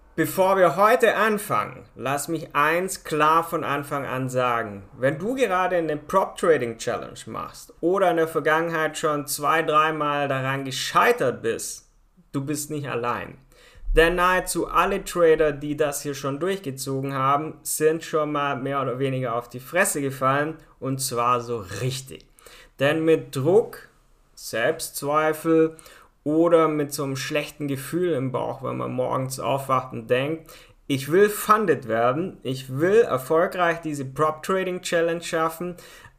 Bevor wir heute anfangen, lass mich eins klar von Anfang an sagen. Wenn du gerade eine Prop Trading Challenge machst oder in der Vergangenheit schon 2-3 Mal daran gescheitert bist, du bist nicht allein. Denn nahezu alle Trader, die das hier schon durchgezogen haben, sind schon mal mehr oder weniger auf die Fresse gefallen, und zwar so richtig. Denn mit Druck, Selbstzweifel oder mit so einem schlechten Gefühl im Bauch, wenn man morgens aufwacht und denkt, ich will funded werden, ich will erfolgreich diese Prop Trading Challenge schaffen,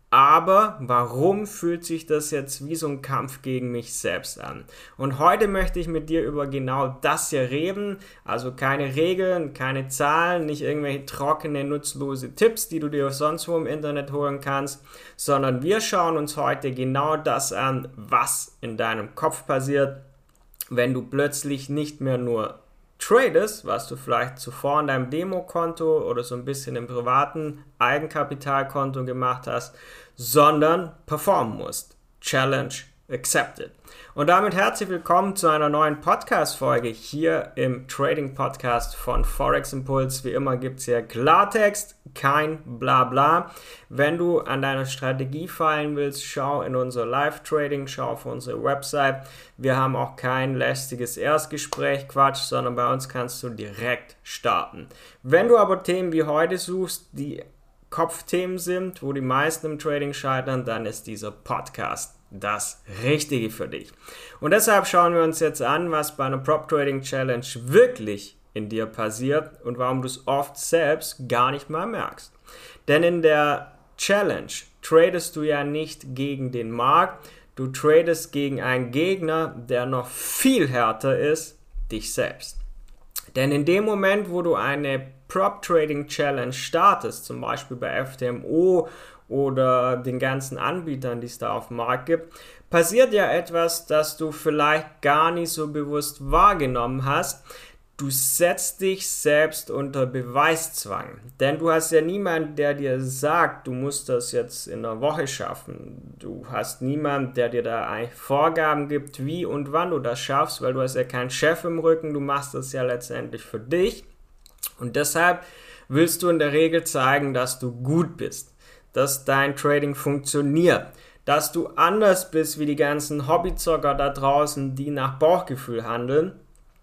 aber warum fühlt sich das jetzt wie so ein Kampf gegen mich selbst an? Und heute möchte ich mit dir über genau das hier reden, also keine Regeln, keine Zahlen, nicht irgendwelche trockene, nutzlose Tipps, die du dir sonst wo im Internet holen kannst, sondern wir schauen uns heute genau das an, was in deinem Kopf passiert, wenn du plötzlich nicht mehr nur tradest, was du vielleicht zuvor in deinem Demokonto oder so ein bisschen im privaten Eigenkapitalkonto gemacht hast, sondern performen musst. Challenge accepted. Und damit herzlich willkommen zu einer neuen Podcast-Folge hier im Trading-Podcast von Forex Impulse. Wie immer gibt es hier Klartext, kein Blabla. Wenn du an deiner Strategie feilen willst, schau in unser Live-Trading, schau auf unsere Website. Wir haben auch kein lästiges Erstgespräch, Quatsch, sondern bei uns kannst du direkt starten. Wenn du aber Themen wie heute suchst, die Kopfthemen sind, wo die meisten im Trading scheitern, dann ist dieser Podcast das Richtige für dich. Und deshalb schauen wir uns jetzt an, was bei einer Prop Trading Challenge wirklich in dir passiert und warum du es oft selbst gar nicht mal merkst. Denn in der Challenge tradest du ja nicht gegen den Markt, du tradest gegen einen Gegner, der noch viel härter ist, dich selbst. Denn in dem Moment, wo du eine Prop Trading Challenge startest, zum Beispiel bei FTMO oder den ganzen Anbietern, die es da auf dem Markt gibt, passiert ja etwas, das du vielleicht gar nicht so bewusst wahrgenommen hast. Du setzt dich selbst unter Beweiszwang. Denn du hast ja niemanden, der dir sagt, du musst das jetzt in einer Woche schaffen. Du hast niemanden, der dir da eigentlich Vorgaben gibt, wie und wann du das schaffst, weil du hast ja keinen Chef im Rücken, du machst das ja letztendlich für dich. Und deshalb willst du in der Regel zeigen, dass du gut bist, dass dein Trading funktioniert, dass du anders bist wie die ganzen Hobbyzocker da draußen, die nach Bauchgefühl handeln.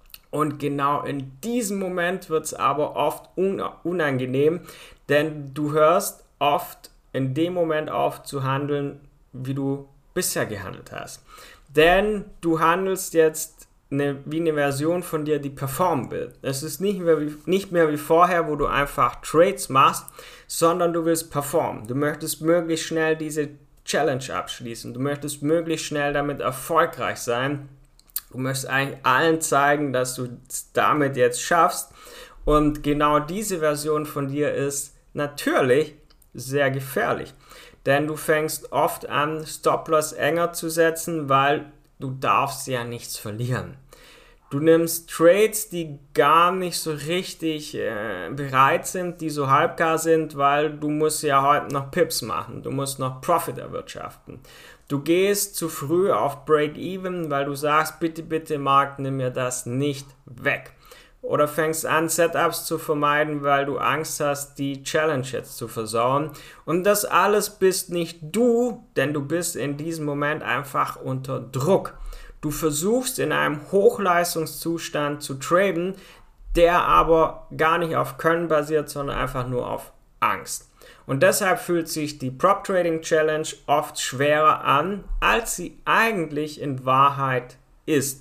Und genau in diesem Moment wird es aber oft unangenehm, denn du hörst oft in dem Moment auf zu handeln, wie du bisher gehandelt hast. Denn du handelst jetzt wie eine Version von dir, die performen will. Es ist nicht mehr wie vorher, wo du einfach Trades machst, sondern du willst performen. Du möchtest möglichst schnell diese Challenge abschließen. Du möchtest möglichst schnell damit erfolgreich sein. Du möchtest eigentlich allen zeigen, dass du es damit jetzt schaffst. Und genau diese Version von dir ist natürlich sehr gefährlich. Denn du fängst oft an, Stop-Loss enger zu setzen, weil du darfst ja nichts verlieren. Du nimmst Trades, die gar nicht so richtig bereit sind, die so halbgar sind, weil du musst ja heute noch Pips machen, du musst noch Profit erwirtschaften. Du gehst zu früh auf Break-Even, weil du sagst, bitte, bitte Markt, nimm mir das nicht weg. Oder fängst an, Setups zu vermeiden, weil du Angst hast, die Challenge jetzt zu versauen. Und das alles bist nicht du, denn du bist in diesem Moment einfach unter Druck. Du versuchst in einem Hochleistungszustand zu traden, der aber gar nicht auf Können basiert, sondern einfach nur auf Angst. Und deshalb fühlt sich die Prop Trading Challenge oft schwerer an, als sie eigentlich in Wahrheit ist.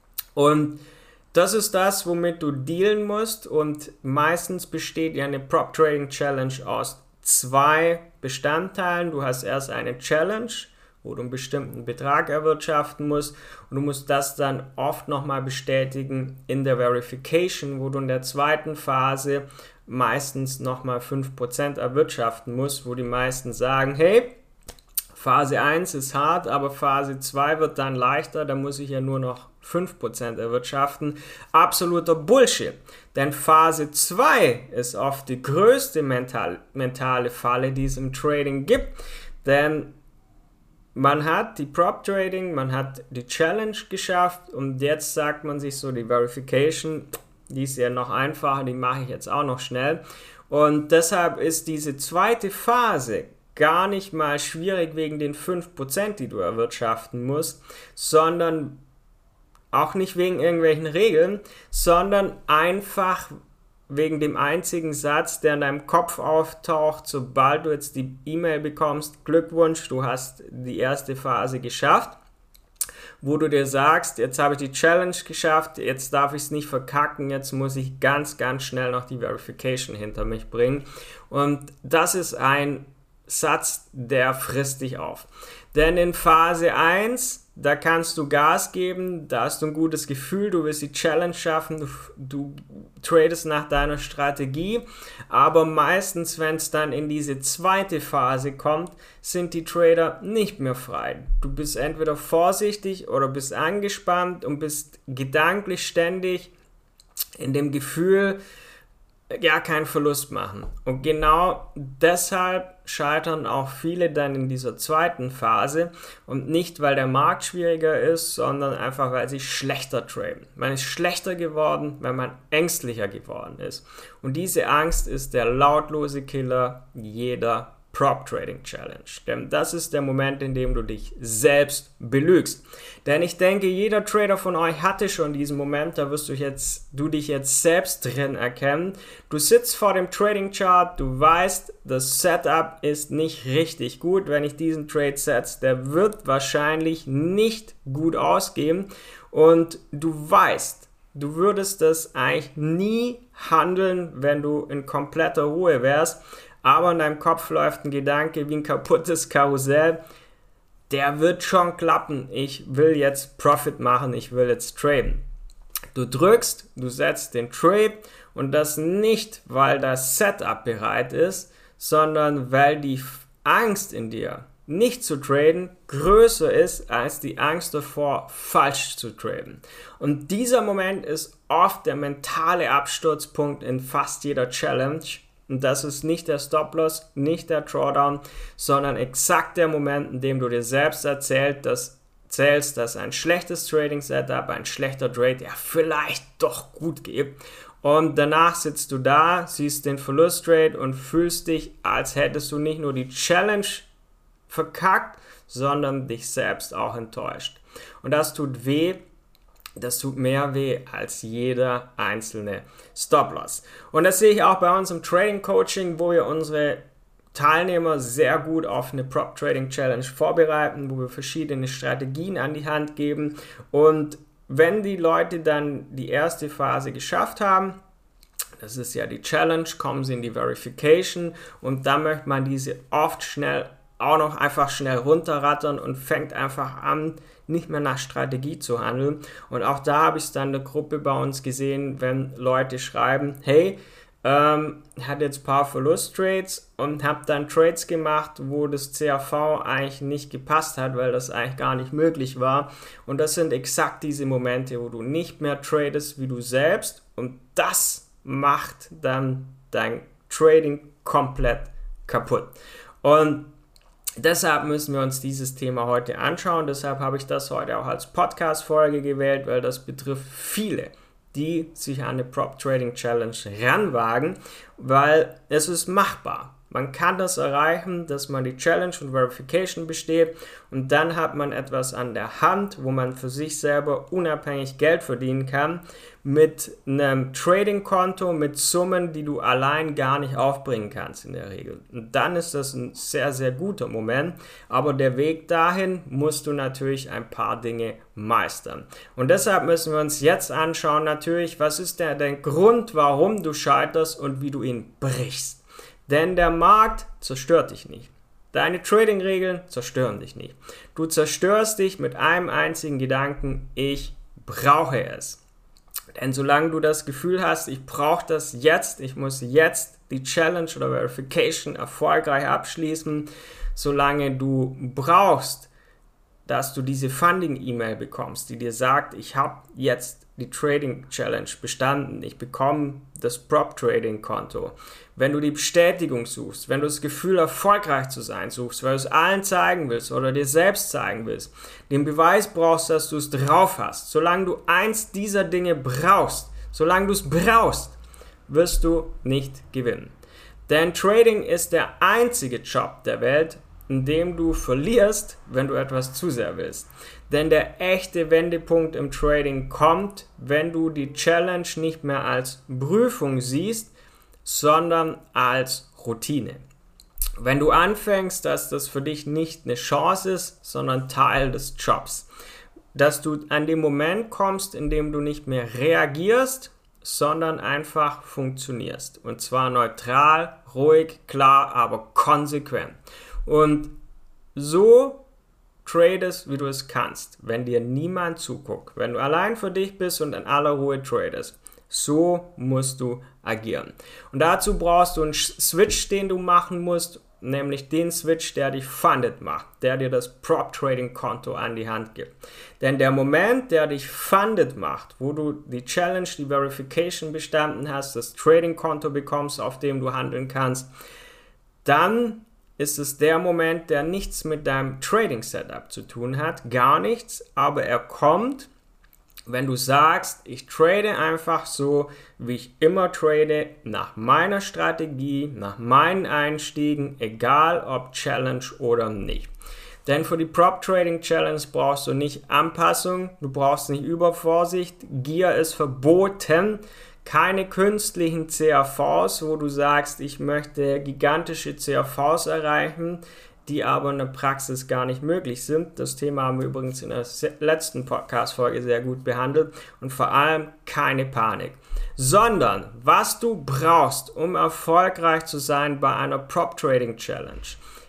Und das ist das, womit du dealen musst, und meistens besteht ja eine Prop Trading Challenge aus 2 Bestandteilen. Du hast erst eine Challenge, wo du einen bestimmten Betrag erwirtschaften musst, und du musst das dann oft nochmal bestätigen in der Verification, wo du in der zweiten Phase meistens nochmal 5% erwirtschaften musst, wo die meisten sagen, hey, Phase 1 ist hart, aber Phase 2 wird dann leichter, da muss ich ja nur noch 5% erwirtschaften. Absoluter Bullshit, denn Phase 2 ist oft die größte mentale Falle, die es im Trading gibt, denn man hat die Prop Trading, man hat die Challenge geschafft und jetzt sagt man sich so, die Verification, Die ist ja noch einfacher, die mache ich jetzt auch noch schnell. Und deshalb ist diese zweite Phase gar nicht mal schwierig wegen den 5%, die du erwirtschaften musst, sondern auch nicht wegen irgendwelchen Regeln, sondern einfach wegen dem einzigen Satz, der in deinem Kopf auftaucht, sobald du jetzt die E-Mail bekommst: Glückwunsch, du hast die erste Phase geschafft, wo du dir sagst, jetzt habe ich die Challenge geschafft, jetzt darf ich es nicht verkacken, jetzt muss ich ganz, ganz schnell noch die Verification hinter mich bringen. Und das ist ein Satz, der frisst dich auf. Denn in Phase 1, da kannst du Gas geben, da hast du ein gutes Gefühl, du willst die Challenge schaffen, du tradest nach deiner Strategie, aber meistens, wenn es dann in diese zweite Phase kommt, sind die Trader nicht mehr frei. Du bist entweder vorsichtig oder bist angespannt und bist gedanklich ständig in dem Gefühl, ja, keinen Verlust machen. Und genau deshalb scheitern auch viele dann in dieser zweiten Phase, und nicht, weil der Markt schwieriger ist, sondern einfach, weil sie schlechter traden. Man ist schlechter geworden, weil man ängstlicher geworden ist. Und diese Angst ist der lautlose Killer jeder Prop Trading Challenge. Denn das ist der Moment, in dem du dich selbst belügst. Denn ich denke, jeder Trader von euch hatte schon diesen Moment, da wirst du dich jetzt selbst drin erkennen. Du sitzt vor dem Trading Chart, du weißt, das Setup ist nicht richtig gut. Wenn ich diesen Trade setze, der wird wahrscheinlich nicht gut ausgehen, und du weißt, du würdest das eigentlich nie handeln, wenn du in kompletter Ruhe wärst. Aber in deinem Kopf läuft ein Gedanke wie ein kaputtes Karussell. Der wird schon klappen. Ich will jetzt Profit machen. Ich will jetzt traden. Du drückst, du setzt den Trade, und das nicht, weil das Setup bereit ist, sondern weil die Angst in dir, nicht zu traden, größer ist als die Angst davor, falsch zu traden. Und dieser Moment ist oft der mentale Absturzpunkt in fast jeder Challenge. Und das ist nicht der Stop-Loss, nicht der Drawdown, sondern exakt der Moment, in dem du dir selbst erzählst, dass ein schlechtes Trading-Setup, ein schlechter Trade ja vielleicht doch gut geht. Und danach sitzt du da, siehst den Verlust-Trade und fühlst dich, als hättest du nicht nur die Challenge verkackt, sondern dich selbst auch enttäuscht. Und das tut weh. Das tut mehr weh als jeder einzelne Stop-Loss. Und das sehe ich auch bei uns im Trading-Coaching, wo wir unsere Teilnehmer sehr gut auf eine Prop-Trading-Challenge vorbereiten, wo wir verschiedene Strategien an die Hand geben. Und wenn die Leute dann die erste Phase geschafft haben, das ist ja die Challenge, kommen sie in die Verification, und dann möchte man diese oft auch noch einfach schnell runterrattern und fängt einfach an, nicht mehr nach Strategie zu handeln. Und auch da habe ich es dann in der Gruppe bei uns gesehen, wenn Leute schreiben, hey, hat jetzt ein paar Verlusttrades und habe dann Trades gemacht, wo das CAV eigentlich nicht gepasst hat, weil das eigentlich gar nicht möglich war. Und das sind exakt diese Momente, wo du nicht mehr tradest wie du selbst, und das macht dann dein Trading komplett kaputt. Und deshalb müssen wir uns dieses Thema heute anschauen. Deshalb habe ich das heute auch als Podcast-Folge gewählt, weil das betrifft viele, die sich an eine Prop Trading Challenge ranwagen, weil es ist machbar. Man kann das erreichen, dass man die Challenge und Verification besteht, und dann hat man etwas an der Hand, wo man für sich selber unabhängig Geld verdienen kann, mit einem Trading-Konto, mit Summen, die du allein gar nicht aufbringen kannst in der Regel. Und dann ist das ein sehr, sehr guter Moment, aber der Weg dahin musst du natürlich ein paar Dinge meistern. Und deshalb müssen wir uns jetzt anschauen, natürlich, was ist der Grund, warum du scheiterst und wie du ihn brichst. Denn der Markt zerstört dich nicht. Deine Trading-Regeln zerstören dich nicht. Du zerstörst dich mit einem einzigen Gedanken: ich brauche es. Denn solange du das Gefühl hast, ich brauche das jetzt, ich muss jetzt die Challenge oder Verification erfolgreich abschließen, solange du brauchst, dass du diese Funding-E-Mail bekommst, die dir sagt, ich habe jetzt die Trading Challenge bestanden, ich bekomme das Prop Trading Konto. Wenn du die Bestätigung suchst, wenn du das Gefühl, erfolgreich zu sein suchst, weil du es allen zeigen willst oder dir selbst zeigen willst, den Beweis brauchst, dass du es drauf hast. Solange du eins dieser Dinge brauchst, Solange du es brauchst, wirst du nicht gewinnen. Denn Trading ist der einzige Job der Welt, in dem du verlierst, wenn du etwas zu sehr willst. Denn der echte Wendepunkt im Trading kommt, wenn du die Challenge nicht mehr als Prüfung siehst, sondern als Routine. Wenn du anfängst, dass das für dich nicht eine Chance ist, sondern Teil des Jobs. Dass du an den Moment kommst, in dem du nicht mehr reagierst, sondern einfach funktionierst. Und zwar neutral, ruhig, klar, aber konsequent. Und so tradest, wie du es kannst, wenn dir niemand zuguckt, wenn du allein für dich bist und in aller Ruhe tradest. So musst du agieren. Und dazu brauchst du einen Switch, den du machen musst, nämlich den Switch, der dich funded macht, der dir das Prop-Trading-Konto an die Hand gibt. Denn der Moment, der dich funded macht, wo du die Challenge, die Verification bestanden hast, das Trading-Konto bekommst, auf dem du handeln kannst, dann ist es der Moment, der nichts mit deinem Trading-Setup zu tun hat, gar nichts, aber er kommt, wenn du sagst, ich trade einfach so, wie ich immer trade, nach meiner Strategie, nach meinen Einstiegen, egal ob Challenge oder nicht. Denn für die Prop Trading Challenge brauchst du nicht Anpassung, du brauchst nicht Übervorsicht, Gier ist verboten, keine künstlichen CAVs, wo du sagst, ich möchte gigantische CAVs erreichen, die aber in der Praxis gar nicht möglich sind. Das Thema haben wir übrigens in der letzten Podcast-Folge sehr gut behandelt. Und vor allem keine Panik. Sondern, was du brauchst, um erfolgreich zu sein bei einer Prop Trading Challenge,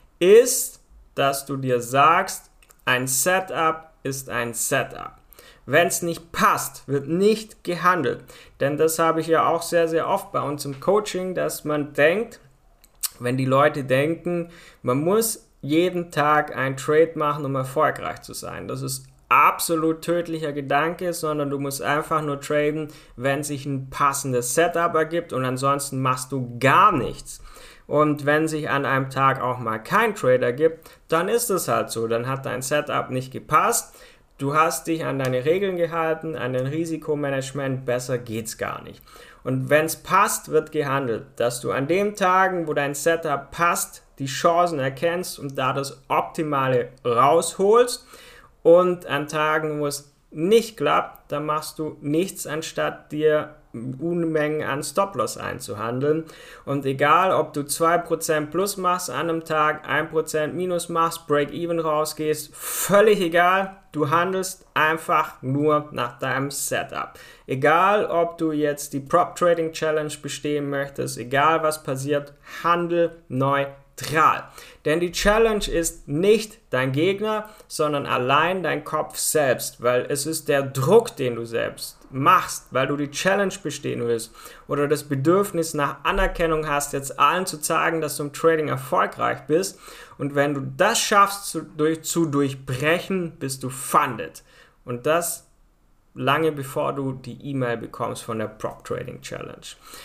ist, dass du dir sagst, ein Setup ist ein Setup. Wenn es nicht passt, wird nicht gehandelt. Denn das habe ich ja auch sehr, sehr oft bei uns im Coaching, dass man denkt, wenn die Leute denken, man muss jeden Tag einen Trade machen, um erfolgreich zu sein. Das ist absolut tödlicher Gedanke, sondern du musst einfach nur traden, wenn sich ein passendes Setup ergibt und ansonsten machst du gar nichts. Und wenn sich an einem Tag auch mal kein Trade ergibt, dann ist es halt so, dann hat dein Setup nicht gepasst. Du hast dich an deine Regeln gehalten, an dein Risikomanagement, besser geht's gar nicht. Und wenn es passt, wird gehandelt, dass du an den Tagen, wo dein Setup passt, die Chancen erkennst und da das Optimale rausholst. Und an Tagen, wo es nicht klappt, dann machst du nichts, anstatt dir Unmengen an Stop-Loss einzuhandeln. Und egal, ob du 2% plus machst an einem Tag, 1% minus machst, Break-Even rausgehst, völlig egal. Du handelst einfach nur nach deinem Setup. Egal, ob du jetzt die Prop Trading Challenge bestehen möchtest, egal was passiert, handel neutral. Denn die Challenge ist nicht dein Gegner, sondern allein dein Kopf selbst, weil es ist der Druck, den du selbst machst, weil du die Challenge bestehen willst oder das Bedürfnis nach Anerkennung hast, jetzt allen zu zeigen, dass du im Trading erfolgreich bist. Und wenn du das schaffst zu durchbrechen, bist du funded. Und das lange bevor du die E-Mail bekommst von der Prop Trading Challenge.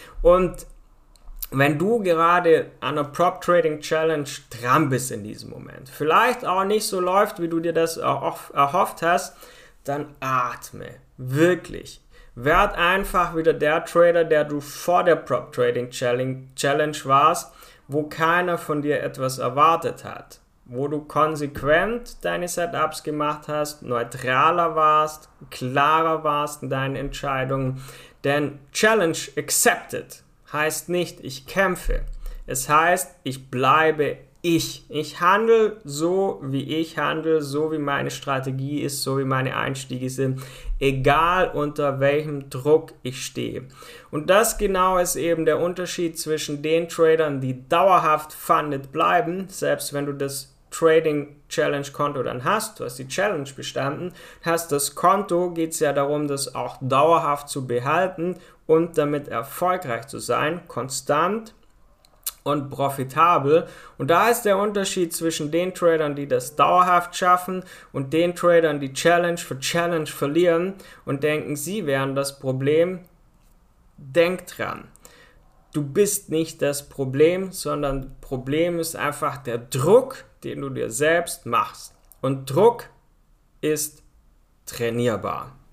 Und wenn du gerade an einer Prop Trading Challenge dran bist in diesem Moment, vielleicht auch nicht so läuft, wie du dir das erhofft hast, dann atme, wirklich. Werd einfach wieder der Trader, der du vor der Prop Trading Challenge warst, wo keiner von dir etwas erwartet hat, wo du konsequent deine Setups gemacht hast, neutraler warst, klarer warst in deinen Entscheidungen, denn Challenge accepted heißt nicht, ich kämpfe. Es heißt, ich bleibe ich. Ich handle so, wie ich handle, so wie meine Strategie ist, so wie meine Einstiege sind, egal unter welchem Druck ich stehe. Und das genau ist eben der Unterschied zwischen den Tradern, die dauerhaft funded bleiben, selbst wenn du das Trading Challenge Konto dann hast, du hast die Challenge bestanden, hast das Konto, geht es ja darum, das auch dauerhaft zu behalten und damit erfolgreich zu sein, konstant und profitabel. Und da ist der Unterschied zwischen den Tradern, die das dauerhaft schaffen und den Tradern, die Challenge für Challenge verlieren und denken, sie wären das Problem. Denk dran. Du bist nicht das Problem, sondern Problem ist einfach der Druck, den du dir selbst machst. Und Druck ist trainierbar.